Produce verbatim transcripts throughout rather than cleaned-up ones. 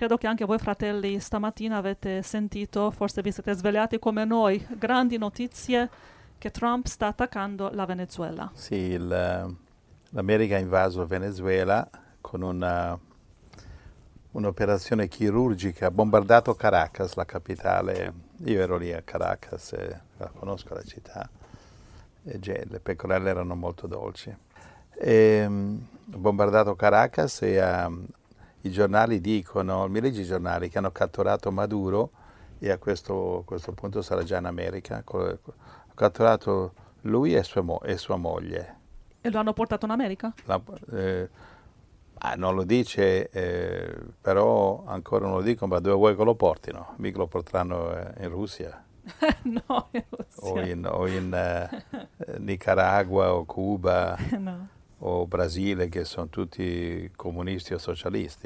credo che anche voi fratelli stamattina avete sentito, forse vi siete svegliati come noi, grandi notizie che Trump sta attaccando la Venezuela. Sì, il- l'America ha invaso il Venezuela con una- un'operazione chirurgica, ha bombardato Caracas, la capitale. Io ero lì a Caracas, e la conosco la città, e ge- le pecorelle erano molto dolci. E, mm, ha bombardato Caracas e ah, i giornali dicono, mi leggi i giornali, che hanno catturato Maduro e a questo, a questo punto sarà già in America. Co- Ha catturato lui e sua, mo- e sua moglie. E lo hanno portato in America? La- eh, ah, non lo dice, eh, però ancora non lo dicono, ma dove vuoi che lo portino? Mica lo porteranno eh, in Russia No, in o Russia. in, o in, eh, eh, Nicaragua o Cuba No. o Brasile, che sono tutti comunisti o socialisti.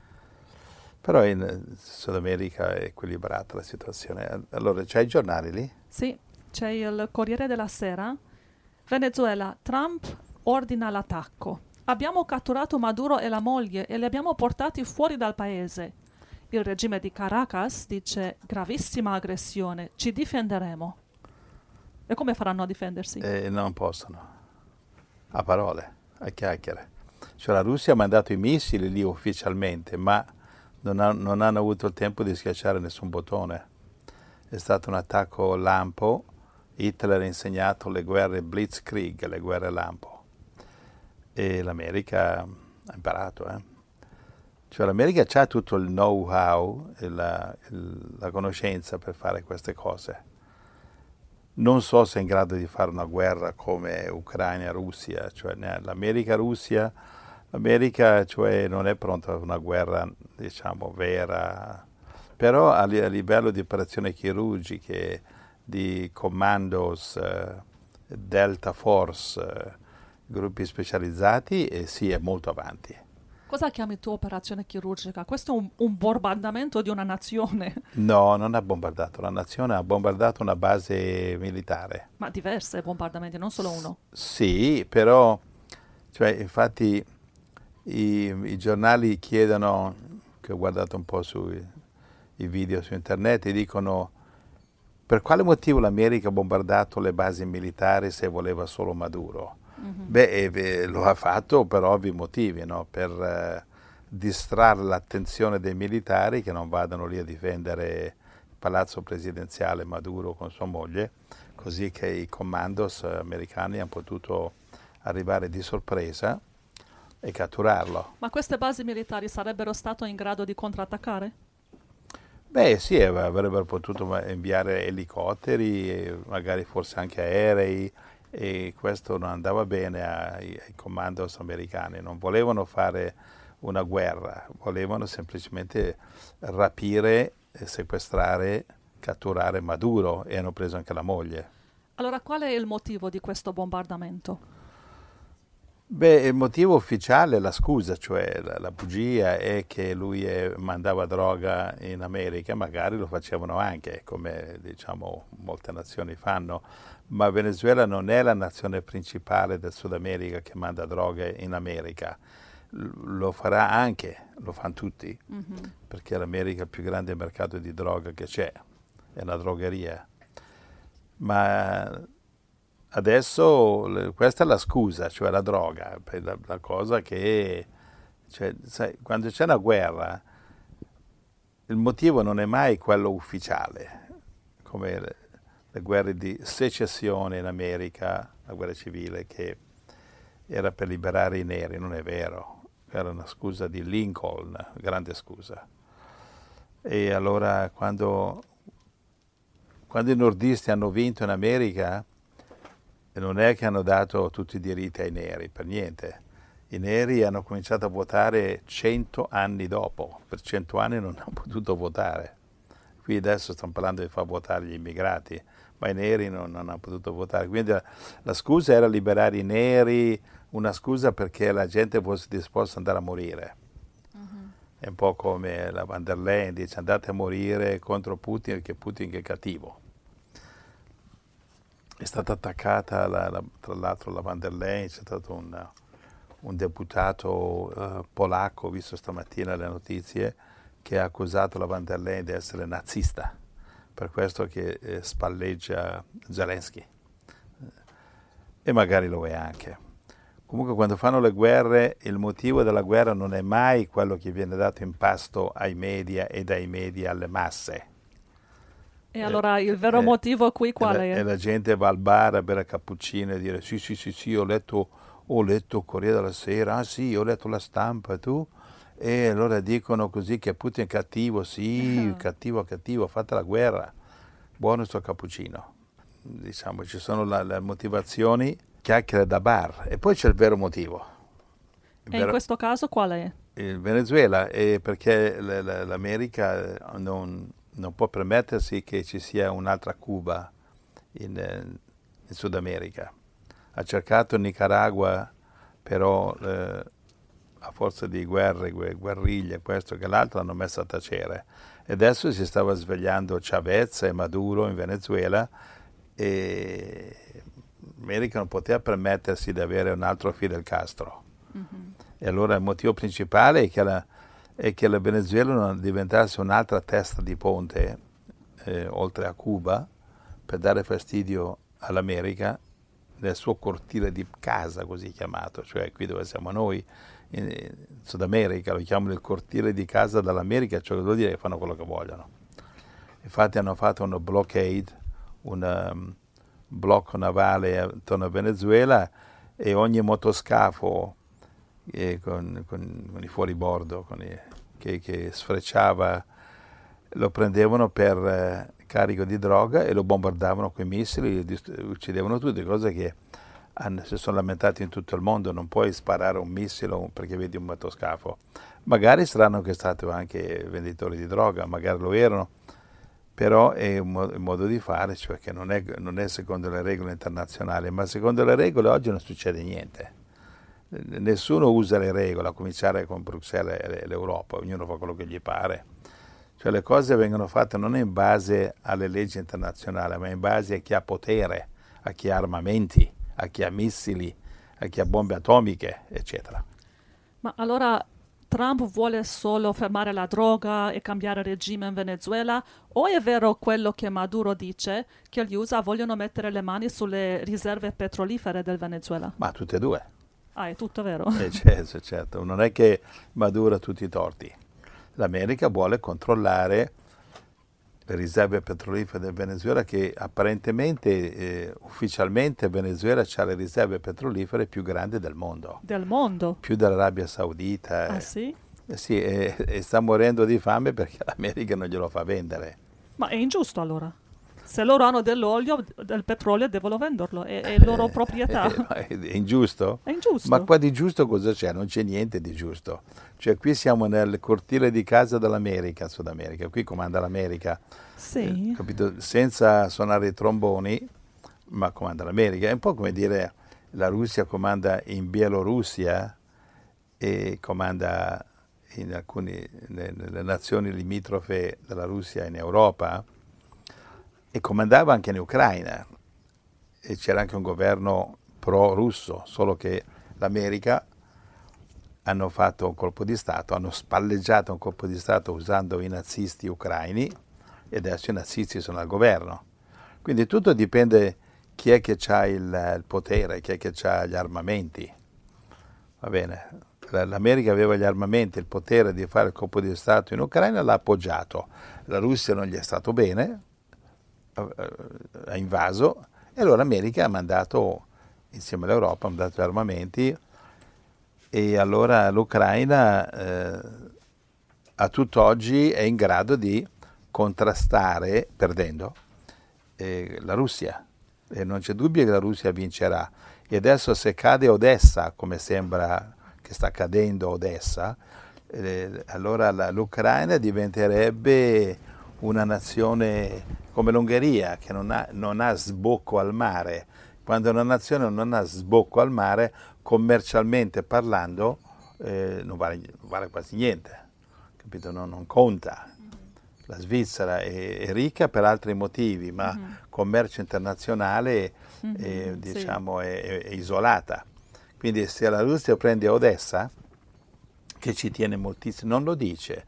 Però in eh, Sud America è equilibrata la situazione. Allora, c'hai i giornali lì? Sì, c'è il Corriere della Sera. Venezuela, Trump ordina l'attacco. Abbiamo catturato Maduro e la moglie e li abbiamo portati fuori dal paese. Il regime di Caracas dice gravissima aggressione, ci difenderemo. E come faranno a difendersi? E non possono, a parole, a chiacchiere. Cioè la Russia ha mandato i missili lì ufficialmente, ma non, ha- non hanno avuto il tempo di schiacciare nessun bottone. È stato un attacco lampo. Hitler ha insegnato le guerre Blitzkrieg, le guerre lampo. E l'America ha imparato, eh. Cioè l'America ha tutto il know-how e la, il- la conoscenza per fare queste cose. Non so se è in grado di fare una guerra come Ucraina-Russia, cioè né- l'America-Russia, l'America cioè, non è pronta a una guerra, diciamo, vera, però a, li- a livello di operazioni chirurgiche, di commandos, eh, Delta Force, eh, gruppi specializzati, eh, sì, è molto avanti. Cosa chiami tu operazione chirurgica? Questo è un, un bombardamento di una nazione, No, non ha bombardato la nazione, ha bombardato una base militare. ma diverse bombardamenti, non solo S- uno. sì, però, cioè, infatti i, i giornali chiedono, che ho guardato un po' sui i video su internet, e dicono per quale motivo l'America ha bombardato le basi militari se voleva solo Maduro? Mhm. Beh, eh, beh, lo ha fatto per ovvi motivi, no? Per eh, distrarre l'attenzione dei militari che non vadano lì a difendere il palazzo presidenziale Maduro con sua moglie, così che i commandos americani hanno potuto arrivare di sorpresa e catturarlo. Ma queste basi militari sarebbero state in grado di contrattaccare? Beh, sì, eh, avrebbero potuto ma- inviare elicotteri, e magari forse anche aerei, e questo non andava bene ai, ai commandos americani. Non volevano fare una guerra, volevano semplicemente rapire, e sequestrare, catturare Maduro, e hanno preso anche la moglie. Allora, qual è il motivo di questo bombardamento? Beh, il motivo ufficiale, la scusa, cioè la, la bugia, è che lui eh, mandava droga in America, magari lo facevano anche, come diciamo molte nazioni fanno, ma Venezuela non è la nazione principale del Sud America che manda droga in America. L- lo farà anche, lo fanno tutti, Mhm. perché l'America è il più grande mercato di droga che c'è, è una drogheria. Ma adesso le- questa è la scusa, cioè la droga, per la, la cosa che, cioè, sai, quando c'è una guerra, il motivo non è mai quello ufficiale, come le, le guerre di secessione in America, la guerra civile, che era per liberare i neri, non è vero, era una scusa di Lincoln, grande scusa. E allora quando, quando i nordisti hanno vinto in America, e non è che hanno dato tutti i diritti ai neri, per niente. I neri hanno cominciato a votare cento anni dopo, per cento anni non hanno potuto votare. Qui adesso stanno parlando di far votare gli immigrati, ma i neri non, non hanno potuto votare. Quindi la, la scusa era liberare i neri, una scusa perché la gente fosse disposta ad andare a morire. Mhm. È un po' come la van der Leyen dice andate a morire contro Putin perché Putin che è cattivo. È stata attaccata, la, la, tra l'altro, la van der Leyen, c'è stato un, un deputato eh, polacco, ho visto stamattina le notizie, che ha accusato la von der Leyen di essere nazista, per questo che eh, spalleggia Zelensky. E magari lo è anche. Comunque quando fanno le guerre, il motivo della guerra non è mai quello che viene dato in pasto ai media e dai media alle masse. E eh, allora il vero eh, motivo qui qual e è? La, e la gente va al bar a bere cappuccino e dire sì, sì, sì, sì, ho letto, ho letto il Corriere della Sera, ah sì, ho letto la Stampa, tu? E allora dicono così che Putin è cattivo, sì, cattivo, cattivo, fate la guerra, buono sto cappuccino. Diciamo, ci sono la, le motivazioni, chiacchiere da bar, e poi c'è il vero motivo. Il e vero, in questo caso qual è? Il Venezuela è perché l'America non, non può permettersi che ci sia un'altra Cuba in, in Sud America. Ha cercato in Nicaragua, però eh, a forza di guerre, guerriglie, questo che l'altro, hanno messo a tacere. E adesso si stava svegliando Chavez e Maduro in Venezuela, e l'America non poteva permettersi di avere un altro Fidel Castro. Mm-hmm. E allora il motivo principale è che la, è che la Venezuela non diventasse un'altra testa di ponte eh, oltre a Cuba, per dare fastidio all'America nel suo cortile di casa, così chiamato, cioè qui dove siamo noi in, in Sud America, lo chiamano il cortile di casa dall'America, cioè vuol dire che fanno quello che vogliono. Infatti hanno fatto una blockade, un um, blocco navale attorno a Venezuela, e ogni motoscafo eh, con, con, con i fuoribordo con i, che, che sfrecciava lo prendevano per eh, carico di droga e lo bombardavano con i missili, uccidevano tutte, cose che hanno, si sono lamentati in tutto il mondo. Non puoi sparare un missile perché vedi un motoscafo. Magari saranno anche stati anche venditori di droga, magari lo erano, però è un modo, un modo di fare, cioè che non è, non è secondo le regole internazionali, ma secondo le regole oggi non succede niente. Nessuno usa le regole, a cominciare con Bruxelles e l'Europa, ognuno fa quello che gli pare. Cioè le cose vengono fatte non in base alle leggi internazionali, ma in base a chi ha potere, a chi ha armamenti, a chi ha missili, a chi ha bombe atomiche, eccetera. Ma allora Trump vuole solo fermare la droga e cambiare regime in Venezuela, o è vero quello che Maduro dice, che gli U S A vogliono mettere le mani sulle riserve petrolifere del Venezuela? Ma tutte e due. Ah, è tutto vero? Eh, certo, certo, non è che Maduro ha tutti i torti. L'America vuole controllare le riserve petrolifere del Venezuela, che apparentemente, eh, ufficialmente, Venezuela ha le riserve petrolifere più grandi del mondo. Del mondo? Più dell'Arabia Saudita. Ah sì? Eh, sì, e, e sta morendo di fame perché l'America non glielo fa vendere. Ma è ingiusto allora? Se loro hanno dell'olio, del petrolio, devono venderlo, è, è loro proprietà. Eh, è, è ingiusto? È ingiusto. Ma qua di giusto cosa c'è? Non c'è niente di giusto. Cioè qui siamo nel cortile di casa dell'America, Sud America, qui comanda l'America. Sì. Eh, capito? Senza suonare i tromboni, ma comanda l'America. È un po' come dire la Russia comanda in Bielorussia e comanda in alcune nelle nazioni limitrofe della Russia in Europa, e comandava anche in Ucraina, e c'era anche un governo pro-russo, solo che l'America hanno fatto un colpo di Stato, hanno spalleggiato un colpo di Stato usando i nazisti ucraini, e adesso i nazisti sono al governo. Quindi tutto dipende chi è che ha il, il potere, chi è che ha gli armamenti. Va bene, l'America aveva gli armamenti, il potere di fare il colpo di Stato in Ucraina, l'ha appoggiato. La Russia non gli è stato bene, ha invaso, e allora l'America ha mandato, insieme all'Europa, ha mandato gli armamenti, e allora l'Ucraina eh, a tutt'oggi è in grado di contrastare, perdendo, eh, la Russia, e non c'è dubbio che la Russia vincerà. E adesso, se cade Odessa, come sembra che sta cadendo Odessa, eh, allora la, l'Ucraina diventerebbe una nazione come l'Ungheria, che non ha, non ha sbocco al mare. Quando una nazione non ha sbocco al mare, commercialmente parlando, eh, non, vale, non vale quasi niente, capito? Non, non conta. La Svizzera è, è ricca per altri motivi, ma mm-hmm. commercio internazionale mm-hmm, è, diciamo, sì. è, è isolata. Quindi se la Russia prende Odessa, che ci tiene moltissimo, non lo dice,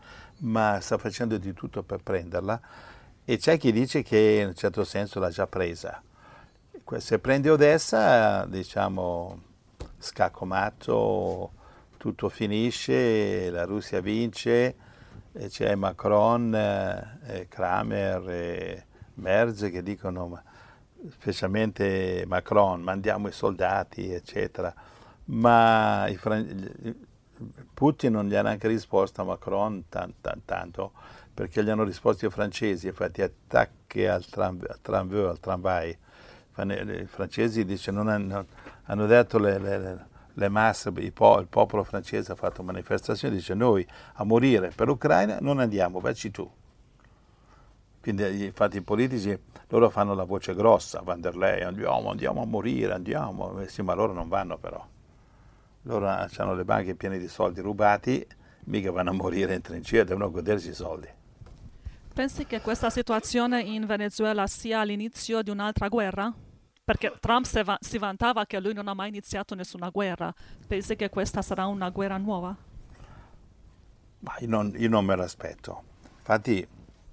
ma sta facendo di tutto per prenderla e c'è chi dice che in un certo senso l'ha già presa. Se prende Odessa, diciamo, scacco matto, tutto finisce, la Russia vince, e c'è Macron, eh, Kramer e Merz che dicono, ma- specialmente Macron, mandiamo i soldati, eccetera. Ma i fran- Putin non gli ha neanche risposto a Macron tan- tan- tanto, perché gli hanno risposto i francesi, infatti attacchi al, tram, al tramvai, al tramvai. I francesi dice, non hanno, hanno detto le, le, le masse, il, po- il popolo francese ha fatto manifestazioni, dice noi a morire per l'Ucraina non andiamo, vacci tu. Quindi infatti i politici, loro fanno la voce grossa, Van der Leyen, andiamo, andiamo a morire, andiamo, eh sì, ma loro non vanno però. Loro hanno le banche piene di soldi rubati, mica vanno a morire in trincea, devono godersi i soldi. Pensi che questa situazione in Venezuela sia l'inizio di un'altra guerra? Perché Trump si, va- si vantava che lui non ha mai iniziato nessuna guerra. Pensi che questa sarà una guerra nuova? Ma io non, io non me l'aspetto. Infatti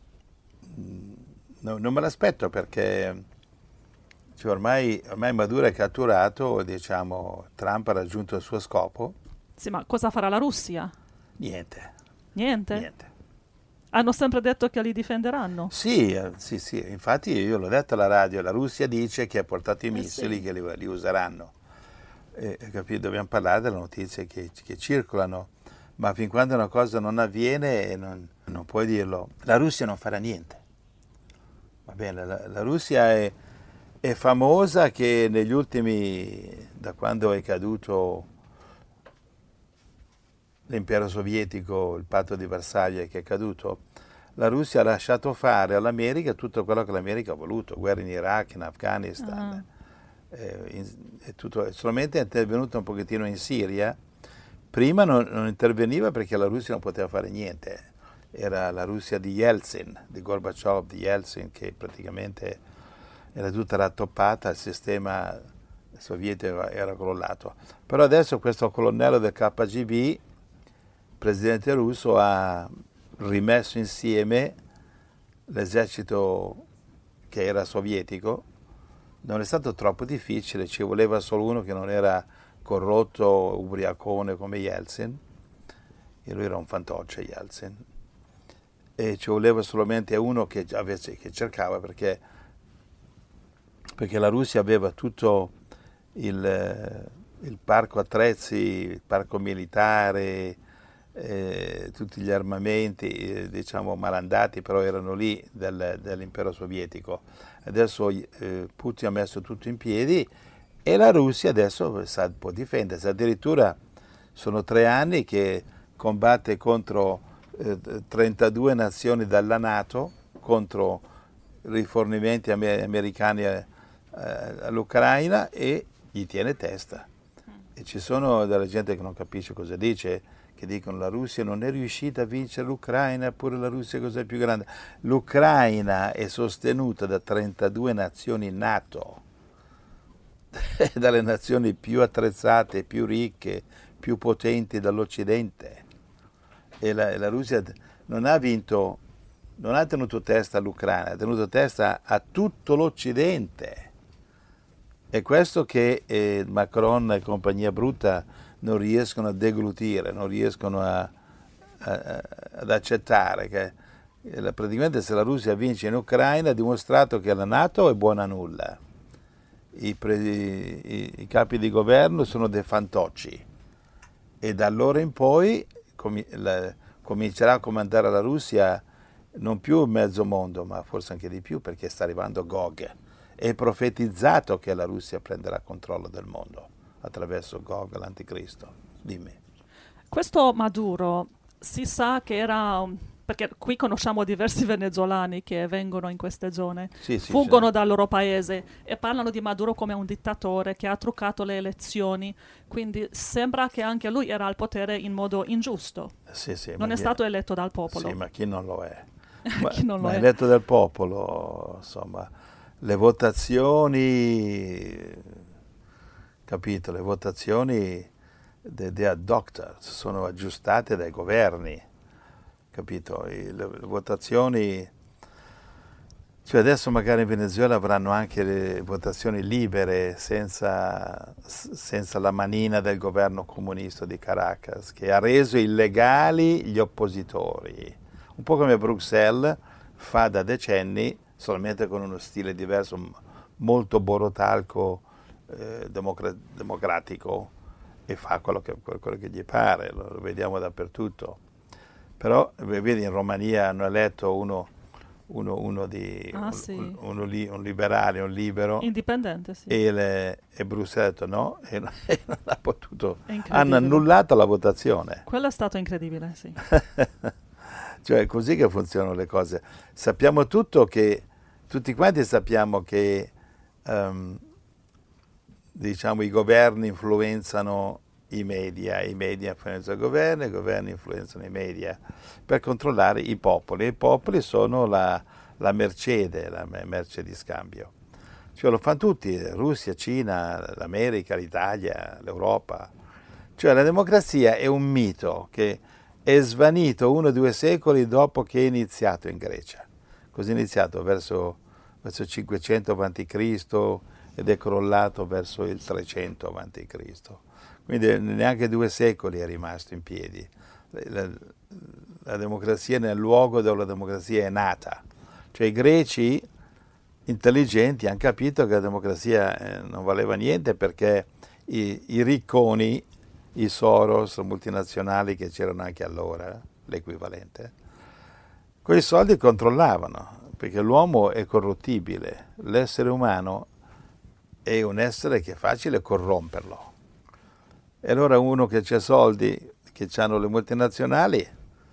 no- non me l'aspetto perché cioè, ormai, ormai Maduro è catturato, diciamo, Trump ha raggiunto il suo scopo, Sì, ma cosa farà la Russia? niente, Niente. niente. Hanno sempre detto che li difenderanno. Sì, eh, sì, sì, infatti io l'ho detto alla radio, la Russia dice che ha portato i Eh missili sì. che li, li useranno. Eh, capito? Dobbiamo parlare delle notizie che, che circolano, ma fin quando una cosa non avviene non, non puoi dirlo. La Russia non farà niente. Va bene, la, la Russia è, è famosa che negli ultimi, da quando è caduto l'impero sovietico, il patto di Varsavia che è caduto, la Russia ha lasciato fare all'America tutto quello che l'America ha voluto, guerre in Iraq, in Ah. Afghanistan, eh, in- è tutto, solamente è intervenuta un pochettino in Siria. Prima non, non interveniva perché la Russia non poteva fare niente. Era la Russia di Yeltsin, di Gorbaciov, di Yeltsin, che praticamente era tutta rattoppata, il sistema sovietico era crollato. Però adesso questo colonnello del K G B, il presidente russo, ha rimesso insieme l'esercito che era sovietico. Non è stato troppo difficile, ci voleva solo uno che non era corrotto, ubriacone come Yeltsin, e lui era un fantoccio Yeltsin, e ci voleva solamente uno che, avesse, che cercava perché, perché la Russia aveva tutto il, eh, il parco attrezzi, il parco militare, eh, tutti gli armamenti, eh, diciamo malandati, però erano lì del, dell'impero sovietico. Adesso eh, Putin ha messo tutto in piedi e la Russia adesso sa, può difendersi. Addirittura sono tre anni che combatte contro eh, trentadue nazioni dalla NATO, contro rifornimenti amer- americani eh, all'Ucraina e gli tiene testa. E ci sono della gente che non capisce cosa dice, che dicono la Russia non è riuscita a vincere l'Ucraina, eppure la Russia è cos'è più grande. L'Ucraina è sostenuta da trentadue nazioni NATO, dalle nazioni più attrezzate, più ricche, più potenti dall'Occidente. E la, la Russia non ha vinto, non ha tenuto testa all'Ucraina, ha tenuto testa a tutto l'Occidente. È questo che eh, Macron e compagnia brutta non riescono a deglutire, non riescono a, a, ad accettare che eh, praticamente se la Russia vince in Ucraina ha dimostrato che la NATO è buona a nulla. I, pre, i, i capi di governo sono dei fantocci e da allora in poi comi, la, comincerà a comandare la Russia non più mezzo mondo, ma forse anche di più perché sta arrivando Gog. È profetizzato che la Russia prenderà controllo del mondo attraverso Gog, l'anticristo. Dimmi. Questo Maduro si sa che era, perché qui conosciamo diversi venezuelani che vengono in queste zone, Sì, sì, c'è. fuggono dal loro paese e parlano di Maduro come un dittatore che ha truccato le elezioni, quindi sembra che anche lui era al potere in modo ingiusto. Sì, sì, Non ma è chi, stato eletto dal sì, popolo. ma chi non lo è? Ma, Chi non lo ma è? eletto dal popolo, insomma, le votazioni, capito, le votazioni dei de doctors sono aggiustate dai governi. capito? E le, le votazioni, cioè adesso magari in Venezuela avranno anche le votazioni libere senza, senza la manina del governo comunista di Caracas, che ha reso illegali gli oppositori, un po' come Bruxelles fa da decenni, solamente con uno stile diverso, molto borotalco, eh, democra- democratico, e fa quello che, quello che gli pare, lo, lo vediamo dappertutto. Però vedi, in Romania hanno eletto uno, uno, uno, di, Ah, un, sì. uno li, un liberale, un libero, Indipendente, sì. e, le, e Bruxelles ha detto no, e non, e non ha potuto, È hanno incredibile. annullato la votazione. Quello è stato incredibile, sì. Cioè è così che funzionano le cose. Sappiamo tutto che, tutti quanti sappiamo che um, diciamo, i governi influenzano i media, i media influenzano i governi, i governi influenzano i media per controllare i popoli. I popoli sono la, la mercede, la merce di scambio. Cioè lo fanno tutti, Russia, Cina, l'America, l'Italia, l'Europa. Cioè la democrazia è un mito che è svanito uno o due secoli dopo che è iniziato in Grecia. Così è iniziato verso, verso cinquecento avanti Cristo ed è crollato verso il trecento avanti Cristo. Quindi neanche due secoli è rimasto in piedi. La, la democrazia è nel luogo dove la democrazia è nata. Cioè i greci intelligenti hanno capito che la democrazia eh, non valeva niente perché i, i ricconi, i Soros, multinazionali che c'erano anche allora, l'equivalente, quei soldi controllavano, perché l'uomo è corruttibile, l'essere umano è un essere che è facile corromperlo. E allora uno che c'ha soldi, che hanno le multinazionali,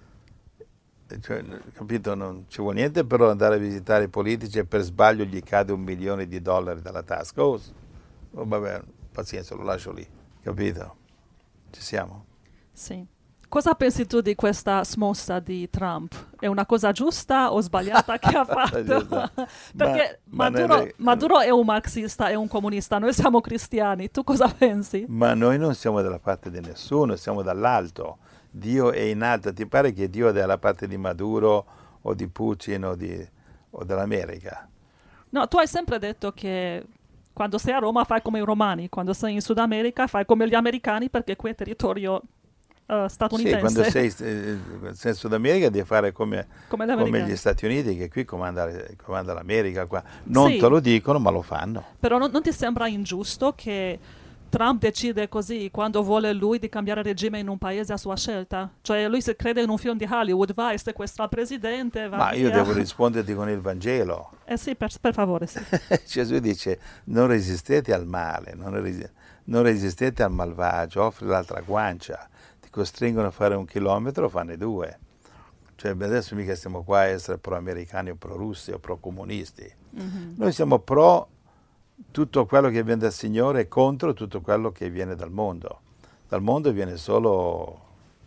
cioè, capito, non ci vuole niente per andare a visitare i politici e per sbaglio gli cade un milione di dollari dalla tasca. Oh, oh vabbè, pazienza, lo lascio lì, capito? Ci siamo? Sì. Cosa pensi tu di questa smossa di Trump? È una cosa giusta o sbagliata che ha fatto? Perché ma, ma Maduro, nelle... Maduro è un marxista, è un comunista, noi siamo cristiani, tu cosa pensi? Ma noi non siamo dalla parte di nessuno, siamo dall'alto. Dio è in alto. Ti pare che Dio è dalla parte di Maduro o di Putin o, di, o dell'America? No, tu hai sempre detto che quando sei a Roma fai come i romani, quando sei in Sud America fai come gli americani perché qui è territorio uh, statunitense. Sì, quando sei, eh, sei in Sud America devi fare come, come, come gli Stati Uniti, che qui comanda, comanda l'America. Qua. Non sì, te lo dicono, ma lo fanno. Però non, non ti sembra ingiusto che Trump decide così quando vuole lui di cambiare regime in un paese a sua scelta? Cioè lui si crede in un film di Hollywood, vai, sequestra il presidente, va Ma via. io devo risponderti con il Vangelo. Eh sì, per, per favore, sì. Gesù dice, non resistete al male, non, res- non resistete al malvagio, offri l'altra guancia. Ti costringono a fare un chilometro, fanne due. Cioè adesso mica stiamo qua a essere pro-americani o pro-russi o pro-comunisti. Mm-hmm. Noi siamo pro tutto quello che viene dal Signore e contro tutto quello che viene dal mondo. Dal mondo viene solo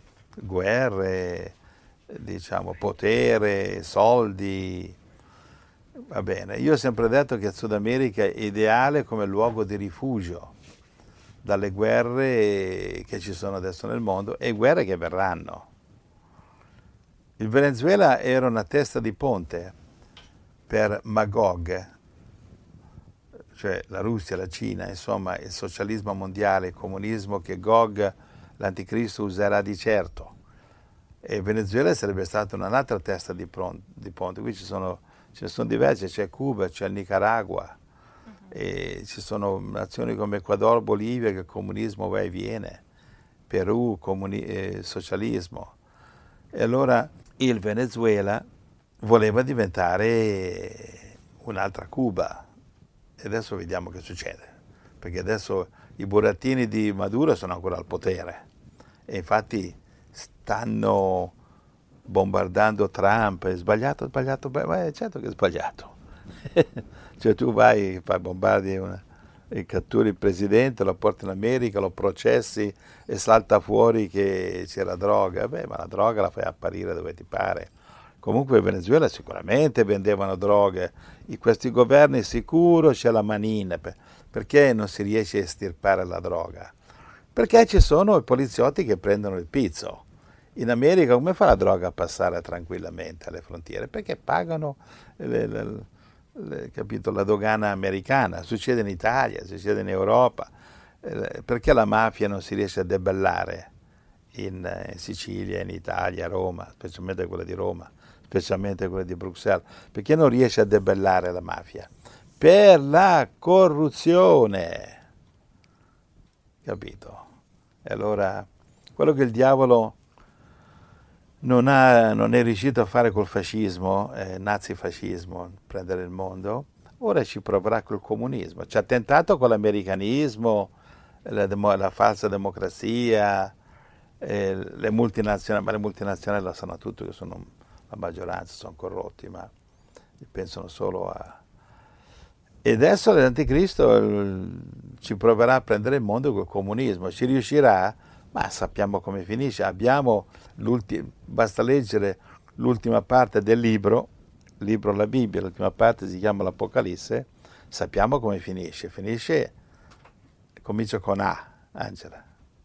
guerre, diciamo, potere, soldi. Va bene, io ho sempre detto che il Sud America è ideale come luogo di rifugio dalle guerre che ci sono adesso nel mondo e guerre che verranno. Il Venezuela era una testa di ponte per Magog, cioè la Russia, la Cina, insomma il socialismo mondiale, il comunismo che Gog, l'anticristo, userà di certo. E il Venezuela sarebbe stata un'altra testa di, pron- di ponte. Qui ci sono, ce ne sono diverse, c'è Cuba, c'è il Nicaragua, uh-huh. E ci sono nazioni come Ecuador, Bolivia, che il comunismo va e viene, Perù, comuni- eh, socialismo. E allora il Venezuela voleva diventare un'altra Cuba. E adesso vediamo che succede, perché adesso i burattini di Maduro sono ancora al potere e infatti stanno bombardando Trump. È sbagliato, sbagliato, beh, certo che è sbagliato. Cioè tu vai, fai bombardi una, e catturi il presidente, lo porti in America, lo processi e salta fuori che c'era droga. Beh, ma la droga la fai apparire dove ti pare. Comunque in Venezuela sicuramente vendevano droghe, in questi governi sicuro c'è la manina, perché non si riesce a estirpare la droga? Perché ci sono i poliziotti che prendono il pizzo In America come fa la droga a passare tranquillamente alle frontiere? Perché pagano le, le, le, capito, la dogana americana. Succede in Italia, succede in Europa. Eh, perché la mafia non si riesce a debellare in, in Sicilia, in Italia, a Roma, specialmente quella di Roma, specialmente quella di Bruxelles? Perché non riesce a debellare la mafia? Per la corruzione. Capito? E allora, quello che il diavolo non, ha, non è riuscito a fare col fascismo, eh, nazifascismo, prendere il mondo, ora ci proverà col comunismo. Ci ha tentato con l'americanismo, la, demo, la falsa democrazia, eh, le multinazionali, ma le multinazionali lo sanno tutti che sono la maggioranza, sono corrotti, ma pensano solo a... E adesso l'anticristo il, ci proverà a prendere il mondo col comunismo. Ci riuscirà? Ma sappiamo come finisce. Abbiamo basta leggere l'ultima parte del libro, libro la Bibbia, l'ultima parte si chiama l'Apocalisse, sappiamo come finisce. Finisce, comincia con A, Angela.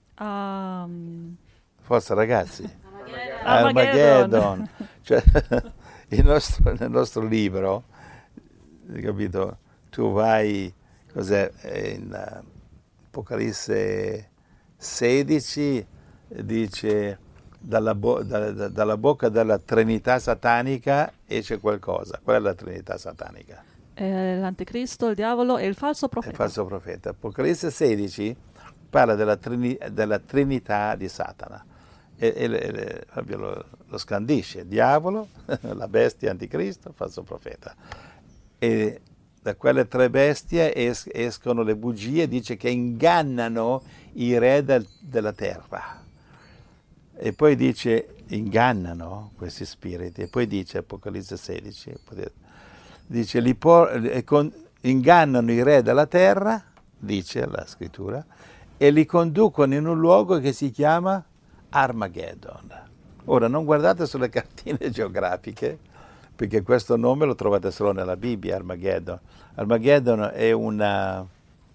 Um... Forza ragazzi. Armageddon. Armageddon. Cioè, il nostro, nel nostro libro, capito? Tu vai, cos'è, in uh, Apocalisse sedici, dice dalla, bo- da, da, dalla bocca della Trinità satanica esce qualcosa. Qual è la Trinità satanica? Eh, l'anticristo, il diavolo e il falso profeta. Il falso profeta. Apocalisse sedici parla della, trini- della Trinità di Satana e, e, e proprio lo, lo scandisce: diavolo, la bestia, anticristo, falso profeta. E da quelle tre bestie es- escono le bugie, dice che ingannano i re del- della terra. E poi dice, ingannano questi spiriti, e poi dice, Apocalisse sedici, dice, li por- con- ingannano i re della terra, dice la scrittura, e li conducono in un luogo che si chiama Armageddon. Ora, non guardate sulle cartine geografiche, perché questo nome lo trovate solo nella Bibbia, Armageddon. Armageddon è una...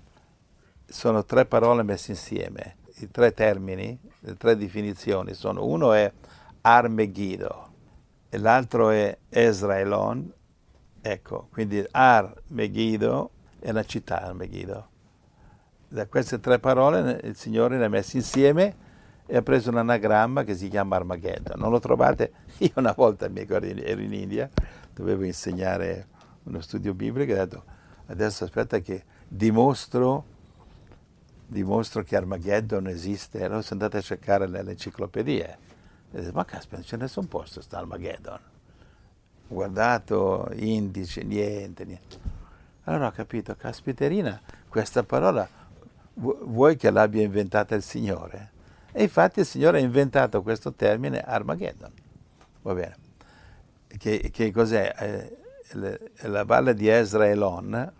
sono tre parole messe insieme. I tre termini, le tre definizioni sono: uno è Armegiddo, e l'altro è Esraelon. Ecco, quindi Armegiddo è la città Armegiddo. Da queste tre parole il Signore le ha messe insieme e ha preso un anagramma che si chiama Armageddon. Non lo trovate? Io una volta, mi ricordo, ero in India, dovevo insegnare uno studio biblico e ho detto: adesso aspetta che dimostro dimostro che Armageddon esiste. Allora sono andato a cercare nelle enciclopedie e ho detto: ma caspita, non c'è nessun posto sta Armageddon. Ho guardato indici, niente, niente. Allora ho capito, caspiterina, questa parola vuoi che l'abbia inventata il Signore? E infatti il Signore ha inventato questo termine Armageddon. Va bene. Che, che cos'è? È la valle di Esraelon,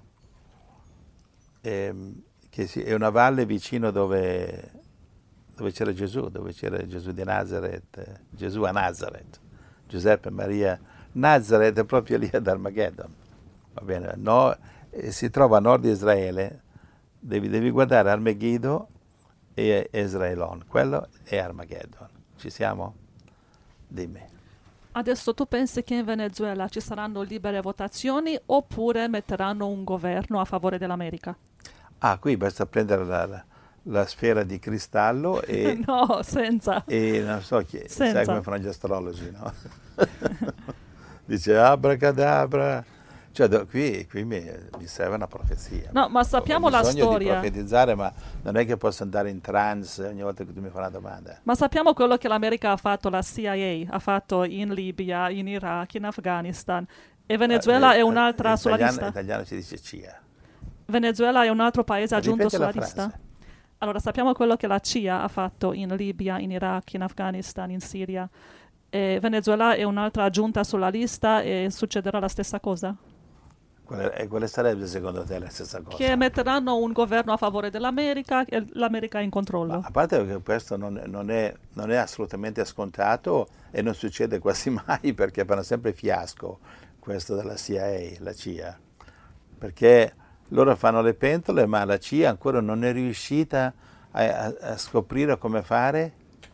ehm, che è una valle vicino dove, dove c'era Gesù, dove c'era Gesù di Nazareth, Gesù a Nazareth, Giuseppe e Maria. Nazareth è proprio lì ad Armageddon, va bene? No, si trova a nord di Israele, devi, devi guardare Armegiddo e Esraelon, quello è Armageddon. Ci siamo? Dimmi. Adesso tu pensi che in Venezuela ci saranno libere votazioni oppure metteranno un governo a favore dell'America? Ah, qui basta prendere la, la, la sfera di cristallo e... no, senza. E non so chi... Senza. Sai come fanno gli astrologi, no? Dice abracadabra. Cioè, do, qui, qui mi, mi serve una profezia. No, ma sappiamo la storia. Ho bisogno di profetizzare, ma non è che posso andare in trance ogni volta che tu mi fai una domanda. Ma sappiamo quello che l'America ha fatto, la C I A ha fatto in Libia, in Iraq, in Afghanistan. E Venezuela eh, è un'altra sulla italiano, lista? In italiano si dice C I A. Venezuela è un altro paese aggiunto Ripeti sulla la lista? frase. Allora, sappiamo quello che la C I A ha fatto in Libia, in Iraq, in Afghanistan, in Siria. E Venezuela è un'altra aggiunta sulla lista e succederà la stessa cosa? Quale, e quale sarebbe secondo te la stessa cosa? Che metteranno un governo a favore dell'America e l'America è in controllo. Ma a parte che questo non, non, è, non è assolutamente scontato e non succede quasi mai, perché fanno sempre fiasco questo della C I A, la C I A. Perché loro fanno le pentole, ma la C I A ancora non è riuscita a, a, a scoprire come fare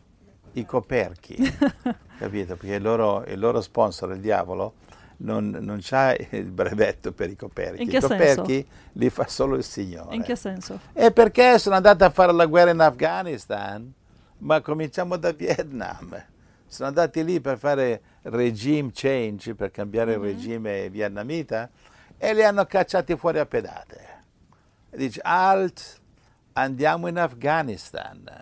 i coperchi, capito? Perché il loro, il loro sponsor, il diavolo, non, non c'ha il brevetto per i coperchi. In che I coperchi senso? li fa solo il Signore. In che senso? E perché sono andati a fare la guerra in Afghanistan? Ma cominciamo da Vietnam. Sono andati lì per fare regime change, per cambiare il Mhm. regime vietnamita, e li hanno cacciati fuori a pedate. E dice, alt, andiamo in Afghanistan.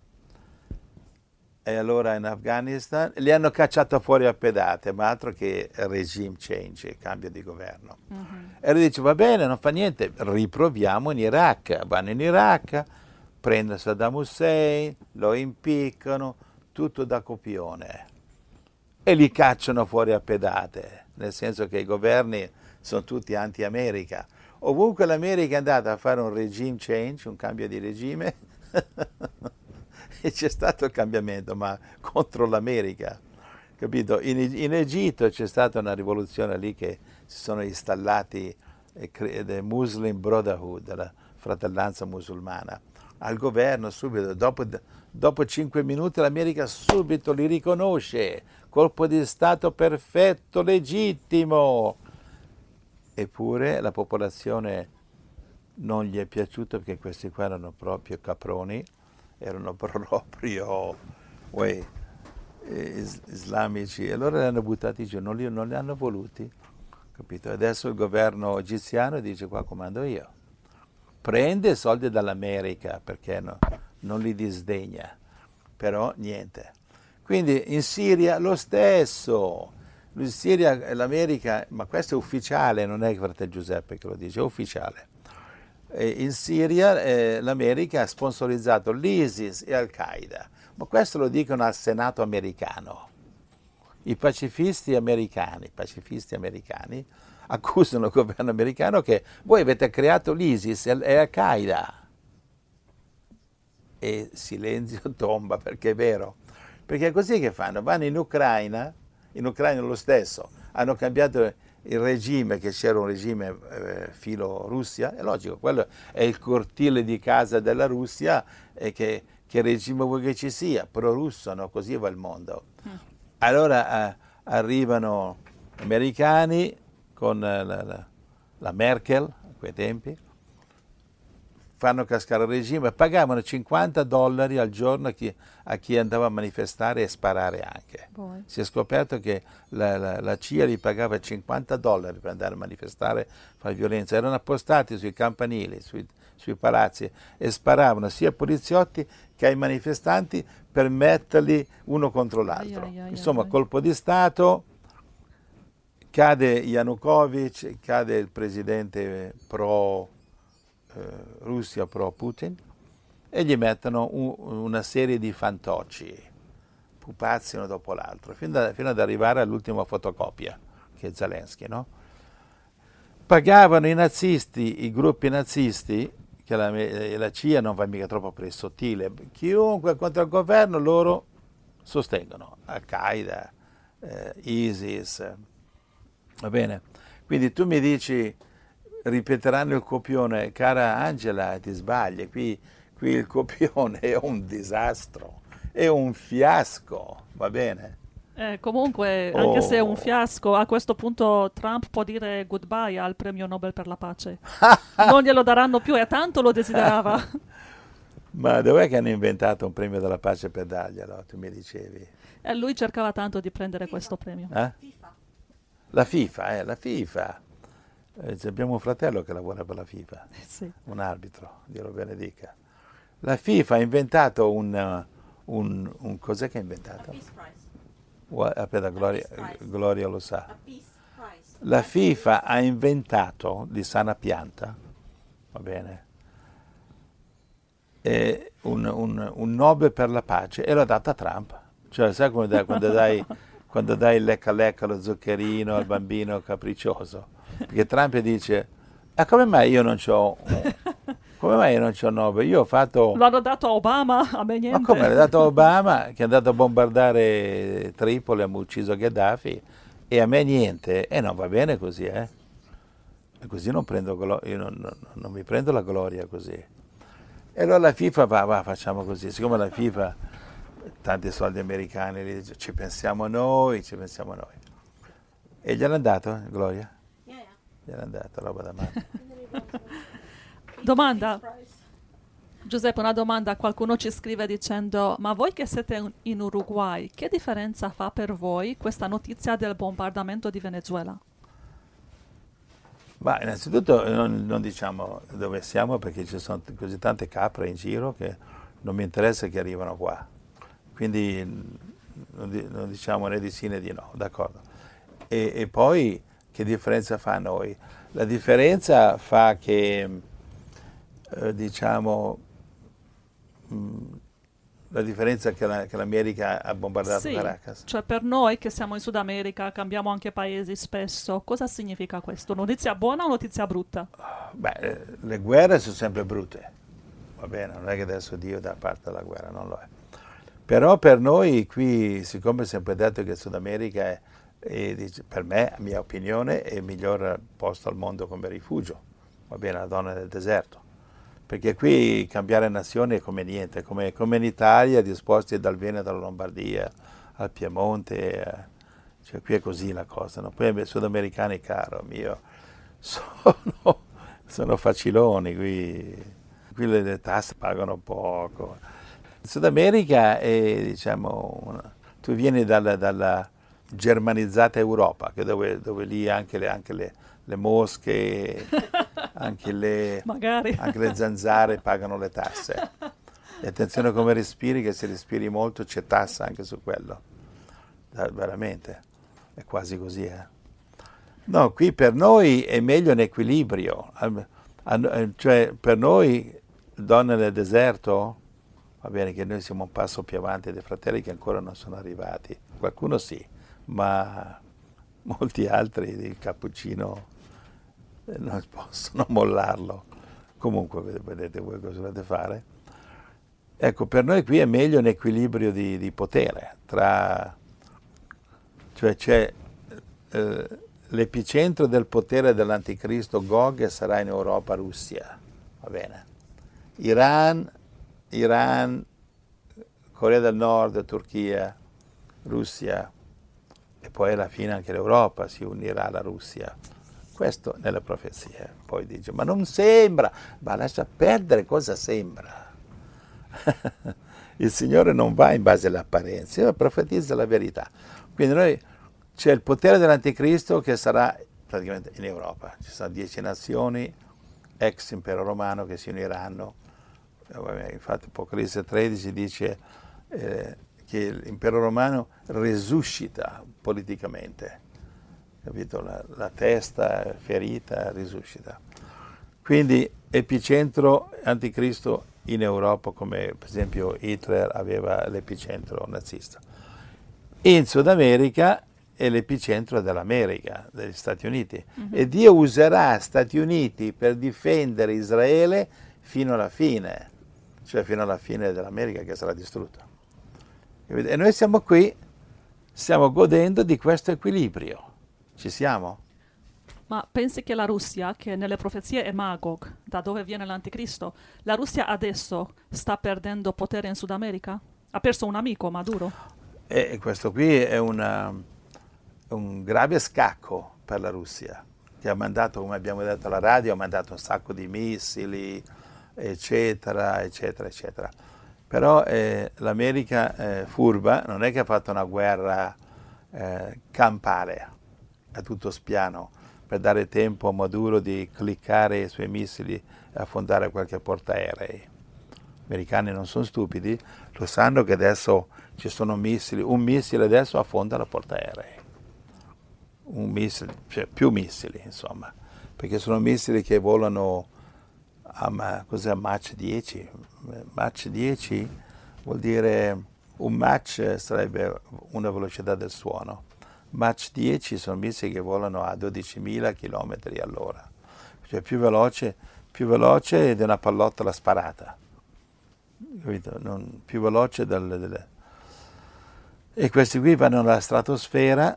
E allora in Afghanistan li hanno cacciato fuori a pedate, ma altro che regime change, cambio di governo. Mhm. E lui dice, va bene, non fa niente, riproviamo in Iraq. Vanno in Iraq, prendono Saddam Hussein, lo impiccano, tutto da copione. E li cacciano fuori a pedate, nel senso che i governi sono tutti anti-America. Ovunque l'America è andata a fare un regime change, un cambio di regime, e c'è stato il cambiamento, ma contro l'America, capito? In, in Egitto c'è stata una rivoluzione lì che si sono installati the Muslim Brotherhood, la fratellanza musulmana, al governo subito, dopo, dopo cinque minuti l'America subito li riconosce, colpo di Stato perfetto, legittimo. Eppure la popolazione non gli è piaciuto perché questi qua erano proprio caproni, erano proprio uè, is, islamici, e allora li hanno buttati giù, non li, non li hanno voluti, capito? Adesso il governo egiziano dice qua comando io, prende soldi dall'America perché no, non li disdegna, però niente. Quindi in Siria lo stesso. In Siria l'America, ma questo è ufficiale, non è il fratello Giuseppe che lo dice, è ufficiale. E in Siria eh, l'America ha sponsorizzato l'ISIS e Al-Qaeda, ma questo lo dicono al Senato americano. I pacifisti americani, pacifisti americani accusano il governo americano che voi avete creato l'ISIS e Al-Qaeda. E silenzio tomba, perché è vero. Perché è così che fanno, vanno in Ucraina, in Ucraina lo stesso, hanno cambiato il regime, che c'era un regime eh, filo Russia, è logico, quello è il cortile di casa della Russia, e che, che regime vuoi che ci sia, pro-russo, no? Così va il mondo. Mm. Allora eh, arrivano americani con la, la, la Merkel, a quei tempi, fanno cascare il regime, pagavano cinquanta dollari al giorno a chi, a chi andava a manifestare e sparare anche. Poi. Si è scoperto che la, la, la C I A gli pagava cinquanta dollari per andare a manifestare, fare violenza. Erano appostati sui campanili, sui, sui palazzi, e sparavano sia ai poliziotti che ai manifestanti per metterli uno contro l'altro. Ai, ai, ai, Insomma, ai. colpo di Stato, cade Yanukovych, cade il presidente pro Russia pro Putin, e gli mettono un, una serie di fantocci, pupazzi uno dopo l'altro, fino, da, fino ad arrivare all'ultima fotocopia, che è Zelensky, no? Pagavano i nazisti, i gruppi nazisti, che la, la C I A non va mica troppo per il sottile, chiunque contro il governo loro sostengono, Al-Qaeda, eh, ISIS, va bene? Quindi tu mi dici, ripeteranno il copione, cara Angela, ti sbagli, qui, qui il copione è un disastro, è un fiasco, va bene? Eh, comunque, anche oh. se è un fiasco, a questo punto Trump può dire goodbye al premio Nobel per la pace. Non glielo daranno più, e tanto lo desiderava. Ma dov'è che hanno inventato un premio della pace per darglielo, tu mi dicevi? E lui cercava tanto di prendere FIFA. questo premio. Eh? FIFA. La FIFA, eh, la FIFA. Eh, abbiamo un fratello che lavora per la FIFA, sì. Un arbitro, Dio lo benedica. La FIFA ha inventato un, un, un cos'è che ha inventato? A Peace Prize. Well, aspetta, Gloria, Gloria lo sa. A Peace Prize. La FIFA ha inventato di sana pianta, va bene, eh, un, un, un Nobel per la pace, e l'ha data a Trump. Cioè, sai come dai, quando dai quando dai il lecca lecca, lo zuccherino al bambino capriccioso? Perché Trump dice, ah, come mai io non c'ho come mai io non c'ho Nobel? Io ho fatto... Lo hanno dato a Obama, a me niente. Ma come, l'ha dato a Obama, che è andato a bombardare Tripoli, ha ucciso Gheddafi, e a me niente? E non va bene così, eh? E così non prendo gloria, io non, non, non mi prendo la gloria così. E allora la FIFA va, va, facciamo così, siccome la FIFA tanti soldi americani, lì dice, ci pensiamo noi, ci pensiamo noi. E gliel'hanno dato, Gloria? Yeah, yeah. Gliel'hanno dato, roba da male. Domanda. Giuseppe, una domanda. Qualcuno ci scrive dicendo: ma voi che siete in Uruguay, che differenza fa per voi questa notizia del bombardamento di Venezuela? Ma innanzitutto non, non diciamo dove siamo perché ci sono t- così tante capre in giro che non mi interessa che arrivano qua. Quindi non, di- non diciamo né di sì né di no, d'accordo. E, e poi che differenza fa a noi? La differenza fa che, eh, diciamo, mh, la differenza che, la- che l'America ha bombardato Sì, Caracas. cioè per noi che siamo in Sud America, cambiamo anche paesi spesso, cosa significa questo? Notizia buona o notizia brutta? Beh, eh, le guerre sono sempre brutte, va bene, non è che adesso Dio dà parte alla guerra, non lo è. Però per noi qui, siccome è sempre detto che il Sud America è, è, dice, per me, a mia opinione, è il miglior posto al mondo come rifugio, va bene, la donna del deserto. Perché qui cambiare nazione è come niente, come, come in Italia, disposti dal Veneto alla Lombardia, al Piemonte, eh, cioè qui è così la cosa, no? Poi i sudamericani, caro mio, sono, sono faciloni, qui, qui le, le tasse pagano poco. Il Sud America è, diciamo, una, tu vieni dalla, dalla germanizzata Europa, che dove, dove lì anche le, anche le, le mosche, anche le, Magari. anche le zanzare pagano le tasse. E attenzione come respiri, che se respiri molto c'è tassa anche su quello. Da- veramente, è quasi così. Eh. No, qui per noi è meglio un equilibrio. Al- al- Cioè, per noi, donne nel deserto, va bene che noi siamo un passo più avanti dei fratelli che ancora non sono arrivati. Qualcuno sì, ma molti altri, il cappuccino, eh, non possono mollarlo. Comunque, ved- vedete voi cosa dovete fare. Ecco, per noi qui è meglio un equilibrio di, di potere, tra, cioè c'è eh, l'epicentro del potere dell'anticristo Gog sarà in Europa, Russia, va bene? Iran, Iran, Corea del Nord, Turchia, Russia e poi alla fine anche l'Europa si unirà alla Russia. Questo nelle profezie. Poi dice, ma non sembra, ma lascia perdere cosa sembra. Il Signore non va in base alle apparenze, profetizza la verità. Quindi noi, c'è il potere dell'anticristo che sarà praticamente in Europa. Ci sono dieci nazioni, ex impero romano, che si uniranno. Infatti Apocalisse tredici dice eh, che l'impero romano risuscita politicamente, capito? La, la testa ferita risuscita. Quindi epicentro anticristo in Europa, come per esempio Hitler aveva l'epicentro nazista. In Sud America è l'epicentro dell'America, degli Stati Uniti. Mm-hmm. E Dio userà Stati Uniti per difendere Israele fino alla fine, cioè fino alla fine dell'America che sarà distrutta. E noi siamo qui, stiamo godendo di questo equilibrio. Ci siamo? Ma pensi che la Russia, che nelle profezie è Magog, da dove viene l'anticristo, la Russia adesso sta perdendo potere in Sud America? Ha perso un amico, Maduro? E questo qui è una, un grave scacco per la Russia, che ha mandato, come abbiamo detto alla radio, ha mandato un sacco di missili, eccetera, eccetera, eccetera. Però eh, l'America eh, furba non è che ha fatto una guerra eh, campale, a tutto spiano, per dare tempo a Maduro di cliccare i suoi missili e affondare qualche portaerei. Gli americani non sono stupidi, lo sanno che adesso ci sono missili, un missile adesso affonda la portaerei, un missile, cioè più missili insomma, perché sono missili che volano a, cos'è, Mach dieci, Mach dieci vuol dire, un Mach sarebbe una velocità del suono, Mach dieci sono missili che volano a dodicimila chilometri all'ora, cioè più veloce, più veloce di una pallottola sparata, capito? Non, più veloce del, del... E questi qui vanno nella stratosfera,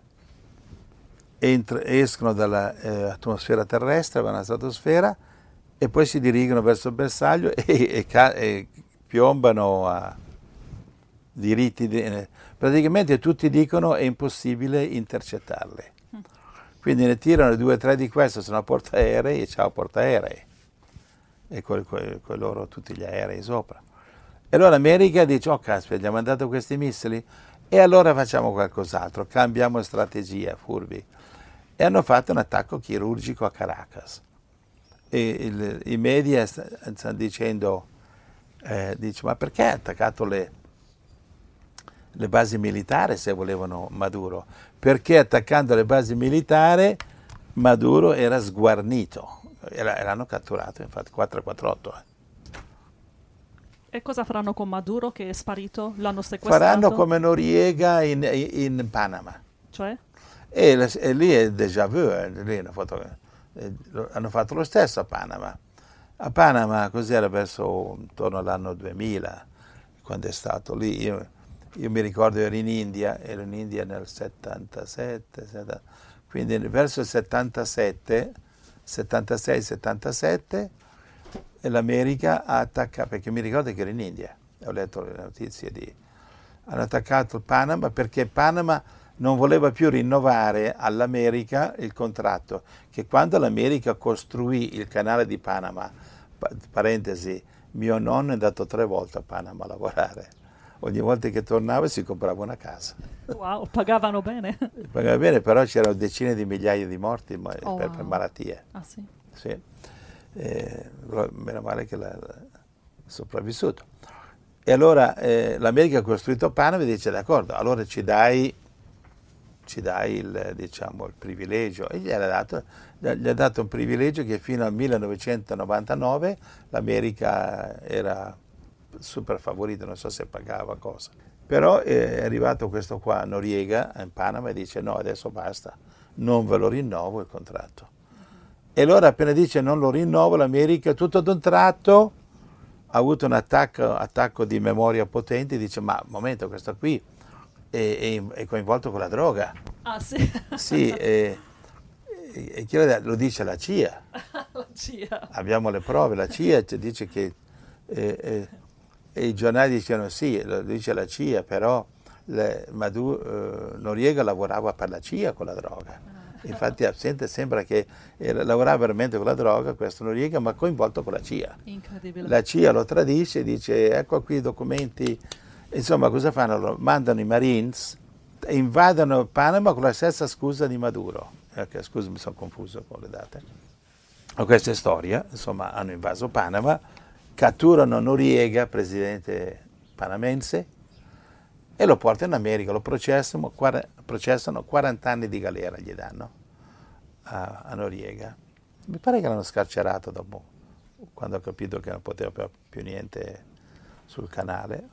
entr- escono dall'atmosfera eh, terrestre, vanno nella stratosfera e poi si dirigono verso il bersaglio e, e, ca- e piombano a diritti, di, praticamente tutti dicono è impossibile intercettarli. Mm. Quindi ne tirano due o tre di questi, sono portaerei e ciao portaerei. E con, con, con loro tutti gli aerei sopra. E allora l'America dice, oh caspita, abbiamo mandato questi missili e allora facciamo qualcos'altro, cambiamo strategia, furbi. E hanno fatto un attacco chirurgico a Caracas. E il, i media stanno dicendo, eh, dice, ma perché ha attaccato le, le basi militari se volevano Maduro? Perché attaccando le basi militari Maduro era sguarnito. E l'hanno catturato, infatti, quattro quattro otto. Eh. E cosa faranno con Maduro che è sparito? L'hanno sequestrato? Faranno come Noriega in, in, in Panama. Cioè? E, e lì è déjà vu, eh, lì hanno fatto, eh, hanno fatto lo stesso a Panama. A Panama, cos'era verso intorno all'anno duemila, quando è stato lì. Io, io mi ricordo ero in India, ero in India nel settantasette, settanta, quindi verso il settantasette, settantasei settantasette, e l'America ha attaccato, perché mi ricordo che ero in India, ho letto le notizie di... hanno attaccato il Panama perché Panama non voleva più rinnovare all'America il contratto, che quando l'America costruì il canale di Panama, parentesi, mio nonno è andato tre volte a Panama a lavorare, ogni volta che tornava si comprava una casa. Wow, pagavano bene. Pagavano bene, però c'erano decine di migliaia di morti oh, per, wow. per malattie. Ah sì? Sì. Eh, meno male che l'ha sopravvissuto. E allora eh, l'America ha costruito Panama e dice d'accordo, allora ci dai, ci dai il, diciamo, il privilegio. E gli ha, dato, gli ha dato un privilegio che fino al millenovecentonovantanove l'America era super favorita, non so se pagava cosa. Però è arrivato questo qua, Noriega, in Panama, e dice no, adesso basta, non ve lo rinnovo il contratto. E allora appena dice non lo rinnovo, l'America tutto ad un tratto ha avuto un attacco, attacco di memoria potente, dice ma un momento, questo qui è, è, è coinvolto con la droga. Ah sì? Sì, e, e, e lo dice la C I A. La C I A. Abbiamo le prove, la C I A ci dice che... Eh, eh, e i giornali dicono sì, lo dice la C I A, però le, Maduro, eh, Noriega lavorava per la C I A con la droga. Infatti assente sembra che era, lavorava veramente con la droga, questo Noriega, ma coinvolto con la C I A. Incredibile. La C I A lo tradisce, dice ecco qui i documenti, insomma cosa fanno? Mandano i Marines e invadono Panama con la stessa scusa di Maduro. Okay, scusa, mi sono confuso con le date. Ma questa è storia, insomma hanno invaso Panama, catturano Noriega, presidente panamense, e lo portano in America, lo processano, processano quaranta anni di galera, gli danno a, a Noriega. Mi pare che l'hanno scarcerato dopo, quando ha capito che non poteva più niente sul canale.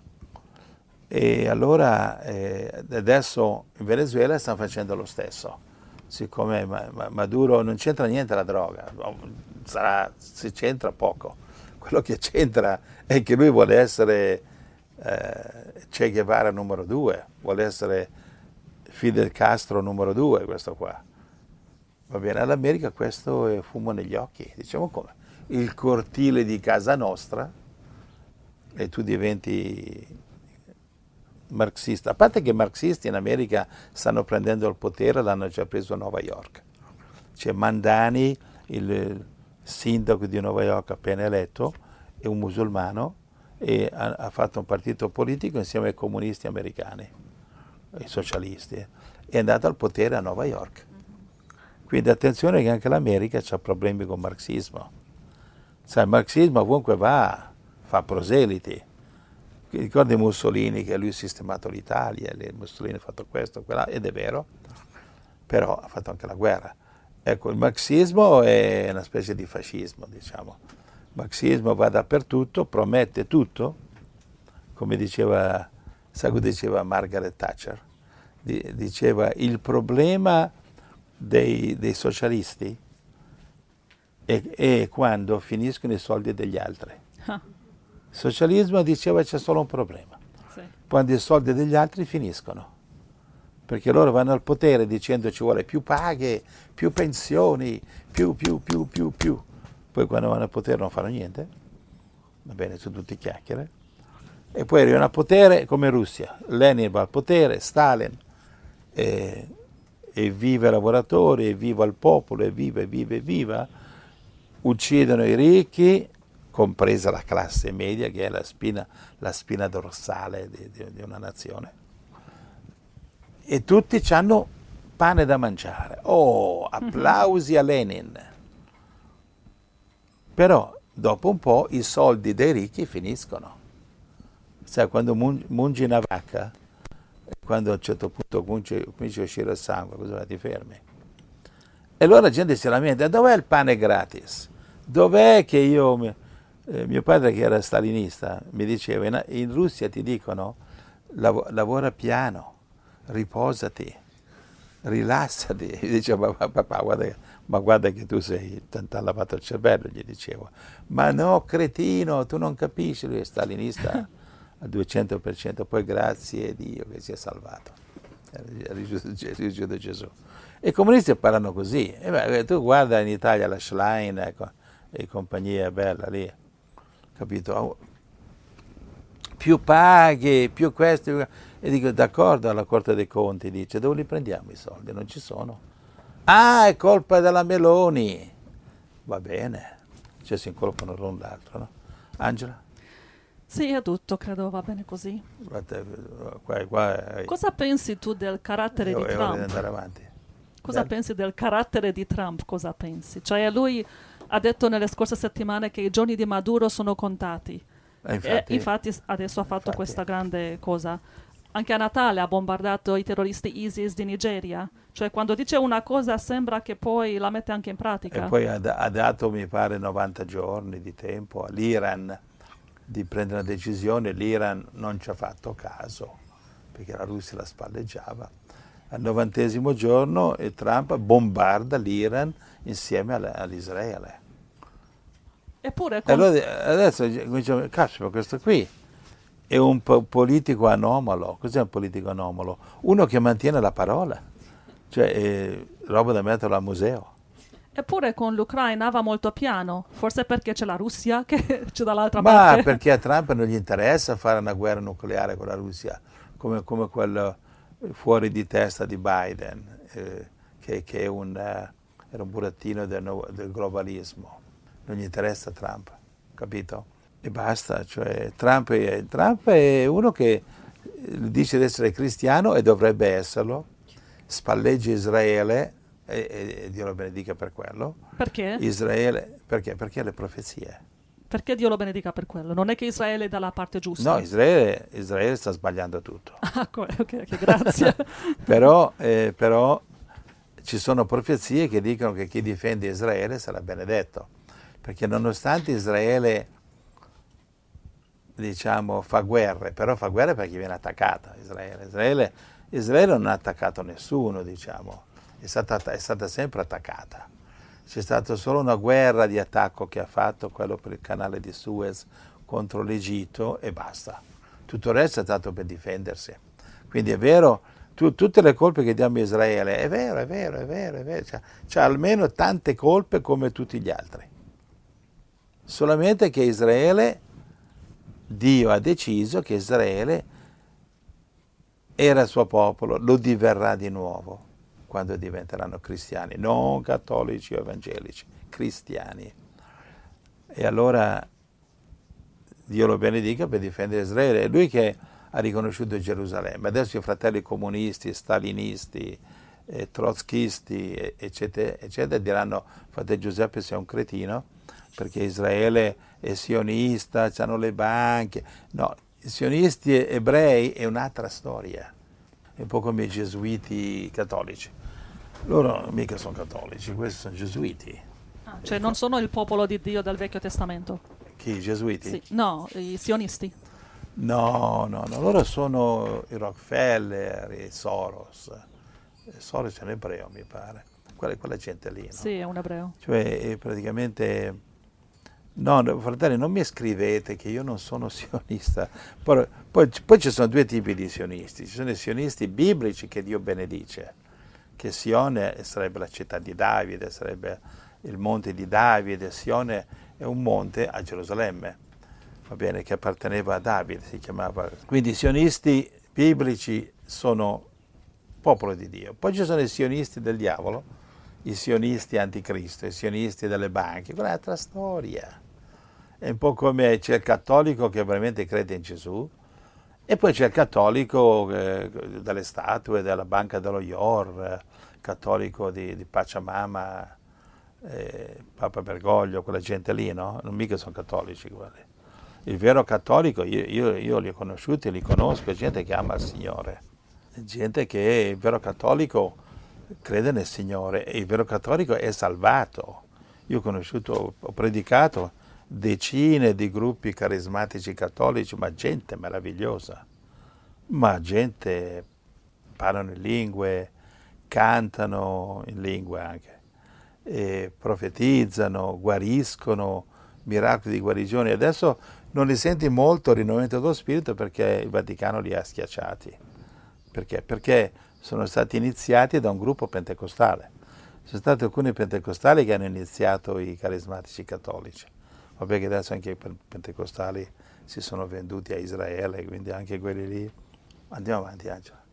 E allora eh, adesso in Venezuela stanno facendo lo stesso, siccome Maduro non c'entra niente la droga, sarà, si c'entra poco. Quello che c'entra è che lui vuole essere eh, Che Guevara numero due, vuole essere Fidel Castro numero due, questo qua. Va bene, all'America questo è fumo negli occhi, diciamo come il cortile di casa nostra e tu diventi marxista. A parte che i marxisti in America stanno prendendo il potere, l'hanno già preso a New York. C'è Mandani, il sindaco di New York appena eletto, è un musulmano e ha, ha fatto un partito politico insieme ai comunisti americani, ai socialisti, è andato al potere a New York. Quindi attenzione che anche l'America ha problemi con il marxismo. Sai, il marxismo ovunque va, fa proseliti. Ricordi Mussolini che lui ha sistemato l'Italia, Mussolini ha fatto questo, quella, ed è vero, però ha fatto anche la guerra. Ecco, il marxismo è una specie di fascismo, diciamo. Il marxismo va dappertutto, promette tutto, come diceva, sa cosa diceva Margaret Thatcher? Diceva il problema dei, dei socialisti è, è quando finiscono i soldi degli altri. Ah. Il socialismo diceva c'è solo un problema, sì. Quando i soldi degli altri finiscono. Perché loro vanno al potere dicendo ci vuole più paghe, più pensioni, più, più, più, più, più. Poi quando vanno al potere non fanno niente, va bene, sono tutti chiacchiere. E poi arrivano al potere come Russia. Lenin va al potere, Stalin, e, e viva i lavoratori, e viva il popolo, e viva, e viva, e viva. Uccidono i ricchi, compresa la classe media, che è la spina, la spina dorsale di, di, di una nazione. E tutti hanno pane da mangiare. Oh, applausi a Lenin. Però dopo un po' i soldi dei ricchi finiscono. Sai, quando mungi una vacca, quando a un certo punto comincia a uscire il sangue, cosa ti fermi? E allora la gente si lamenta, dov'è il pane gratis? Dov'è che io, eh, mio padre che era stalinista, mi diceva, in, in Russia ti dicono, lav lavora piano, riposati, rilassati. E diceva, papà, guarda, ma guarda che tu sei, ti ha lavato il cervello, gli dicevo. Ma no, cretino, tu non capisci, lui è stalinista al duecento per cento, poi grazie a Dio che si è salvato, è riuscito Gesù. E i comunisti parlano così. E beh, tu guarda in Italia la Schlein ecco, e compagnia bella lì, capito? Più paghi, più questo. E dico, d'accordo, alla Corte dei Conti dice, dove li prendiamo i soldi? Non ci sono. Ah, è colpa della Meloni. Va bene, cioè si incolpano l'un l'altro, no? Angela? Sì, è tutto, credo va bene così. Qua, qua è, Cosa pensi tu del carattere è, di è Trump? ora di andare avanti. Cosa Del... pensi del carattere di Trump? Cosa pensi? Cioè lui ha detto nelle scorse settimane che i giorni di Maduro sono contati. E infatti, e infatti adesso ha fatto infatti. questa grande cosa. Anche a Natale ha bombardato i terroristi ISIS di Nigeria. Cioè quando dice una cosa sembra che poi la mette anche in pratica. E poi ha, ha dato, mi pare, novanta giorni di tempo all'Iran di prendere una decisione. L'Iran non ci ha fatto caso, perché la Russia la spalleggiava. Al novantesimo giorno e Trump bombarda l'Iran insieme all'Israele. Eppure E con... allora adesso diciamo, caspita, questo qui è un po politico anomalo. Cos'è un politico anomalo? Uno che mantiene la parola, cioè è roba da metterlo al museo. Eppure con l'Ucraina va molto piano, forse perché c'è la Russia che c'è dall'altra Ma parte. Ma perché a Trump non gli interessa fare una guerra nucleare con la Russia, come, come quello fuori di testa di Biden, eh, che, che è un, eh, era un burattino del, del globalismo. Non gli interessa Trump, capito? E basta, cioè Trump è, Trump è uno che dice di essere cristiano e dovrebbe esserlo, spalleggia Israele, e, e, e Dio lo benedica per quello. Perché? Israele, perché? Perché ha le profezie. Perché Dio lo benedica per quello? Non è che Israele è dalla parte giusta. No, Israele, Israele sta sbagliando tutto. Ah, ok, ok, grazie. però, eh, però ci sono profezie che dicono che chi difende Israele sarà benedetto. Perché nonostante Israele, diciamo, fa guerre, però fa guerre perché viene attaccata. Israele, Israele, Israele non ha attaccato nessuno, diciamo, è stata, è stata sempre attaccata. C'è stata solo una guerra di attacco che ha fatto, quello per il canale di Suez contro l'Egitto e basta. Tutto il resto è stato per difendersi. Quindi è vero, tu, tutte le colpe che diamo a Israele, è vero, è vero, è vero, è vero, c'ha, c'ha almeno tante colpe come tutti gli altri. Solamente che Israele, Dio ha deciso che Israele era il suo popolo, lo diverrà di nuovo quando diventeranno cristiani, non cattolici o evangelici, cristiani. E allora Dio lo benedica per difendere Israele. È lui che ha riconosciuto Gerusalemme. Adesso i fratelli comunisti, stalinisti, eh, trotskisti, eccetera, eccetera, diranno, fratello Giuseppe sei un cretino, perché Israele è sionista, hanno le banche. No, i sionisti ebrei è un'altra storia. È un po' come i gesuiti cattolici. Loro mica sono cattolici, questi sono gesuiti. Ah, cioè non sono il popolo di Dio del Vecchio Testamento? Chi, i gesuiti? Sì. No, i sionisti. No, no, no, loro sono i Rockefeller, i Soros. Soros è un ebreo, mi pare. Quella, quella gente lì, no? Sì, è un ebreo. Cioè, praticamente... No, fratelli, non mi scrivete che io non sono sionista. Poi, poi, poi ci sono due tipi di sionisti. Ci sono i sionisti biblici che Dio benedice, che Sione sarebbe la città di Davide, sarebbe il monte di Davide. Sione è un monte a Gerusalemme. va bene, che apparteneva a Davide, si chiamava. Quindi i sionisti biblici sono popolo di Dio. Poi ci sono i sionisti del diavolo, i sionisti anticristo, i sionisti delle banche, quella è un'altra storia. È un po' come c'è il cattolico che veramente crede in Gesù, e poi c'è il cattolico eh, delle statue, della Banca dello Ior, il cattolico di, di Pachamama, eh, Papa Bergoglio, quella gente lì, no? Non mica sono cattolici quelli. Il vero cattolico, io, io, io li ho conosciuti, li conosco, è gente che ama il Signore, è gente che il vero cattolico crede nel Signore e il vero cattolico è salvato. Io ho conosciuto, ho predicato decine di gruppi carismatici cattolici, ma gente meravigliosa, ma gente parlano in lingue, cantano in lingue anche, e profetizzano, guariscono, miracoli di guarigione. Adesso non li senti molto il rinnovamento dello spirito perché il Vaticano li ha schiacciati. Perché? Perché sono stati iniziati da un gruppo pentecostale. Sono stati alcuni pentecostali che hanno iniziato i carismatici cattolici. Vabbè che adesso anche i pentecostali si sono venduti a Israele, quindi anche quelli lì. Andiamo avanti, Angela.